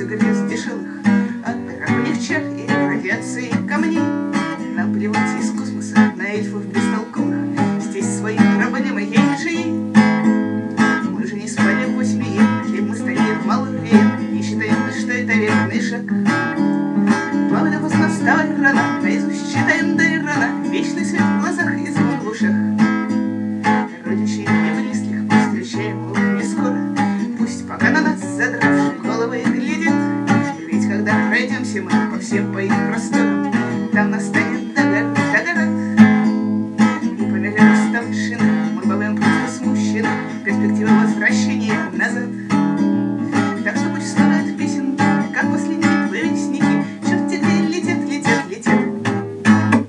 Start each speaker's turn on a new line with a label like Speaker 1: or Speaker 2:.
Speaker 1: все грез дешевых, от драконьих чар и радиации камней. Нам плевать из космоса на эльфов бестолковых, здесь свои проблемы ей. Мы же не спали 8 лет, и мы стоим малых лет, и считаем, что это верный шаг. Главное, поздно вставать рано, наизусть читаем до рано, вечный свет в глазах и звон в ушах. Родичей и близких повстречаем мы не скоро, пусть пока на нас задравшие головы глядят. Ведь когда пройдемся мы по всем по их просторам, там настоит